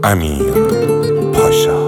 امیر پاشا.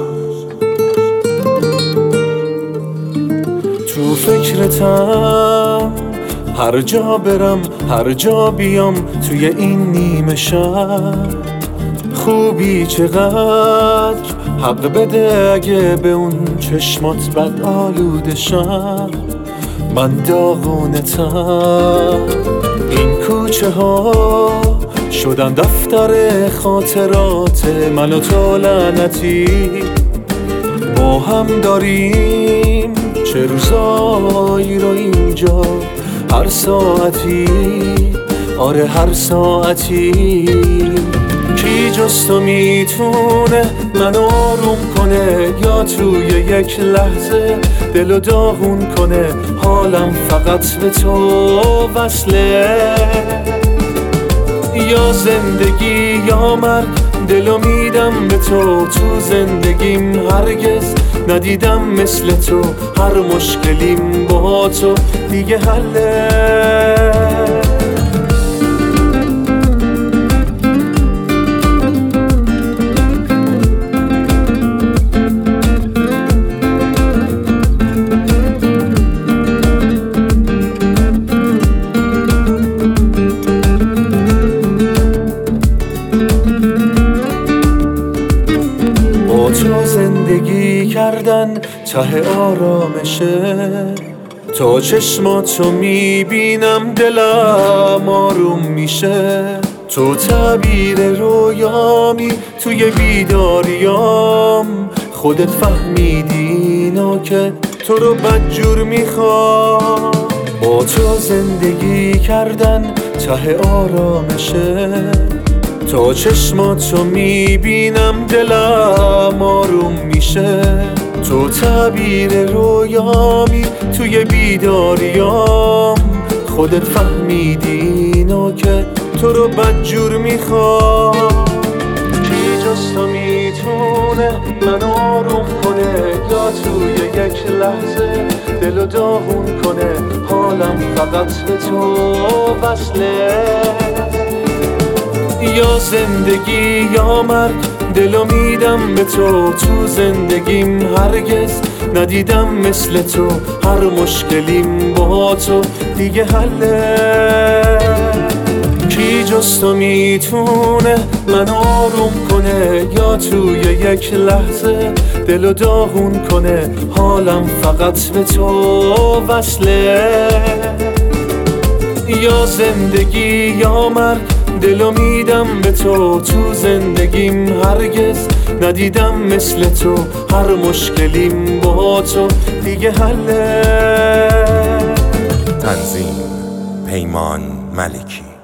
تو فکرتم هر جا برم، هر جا بیام، توی این نیمه شب خوبی چقدر حق بده اگه به اون چشمات بد آلوده شم. من داغونتم، این کوچه ها شدن دفتر خاطرات من و تو لعنتی. با هم داریم چه روزایی رو اینجا، هر ساعتی، آره هر ساعتی. کی جز تو میتونه من آروم کنه، یا توی یک لحظه دلو داغون کنه؟ حالم فقط به تو وصله، یا زندگی یا مرگ دلو میدم به تو. تو زندگیم هرگز ندیدم مثل تو، هر مشکلیم با تو دیگه حله. تو زندگی کردن ته آرامشه، تا چشماتو میبینم دلم آروم میشه. تو تعبیر رویامی توی بیداریام، خودت فهمیدی اینو که تو رو بدجور میخوام. با تو زندگی کردن ته آرامشه، تا چشماتو میبینم دلم آروم میشه. تو تعبیر رویامی توی بیداریام، خودت فهمیدی اینو که تو رو بدجور میخوام. کی جز تو میتونه من آروم کنه، یا توی یک لحظه دلو داغون کنه؟ حالم فقط به تو وصله، یا زندگی یا مرگ دلو میدم به تو. تو زندگیم هرگز ندیدم مثل تو، هر مشکلیم با تو دیگه حله. کی جز تو میتونه من آروم کنه، یا توی یک لحظه دلو داغون کنه؟ حالم فقط به تو وصله، یا زندگی یا مرگ دلو میدم به تو. تو زندگیم هرگز ندیدم مثل تو، هر مشکلیم با تو دیگه حله. تنظیم پیمان ملکی.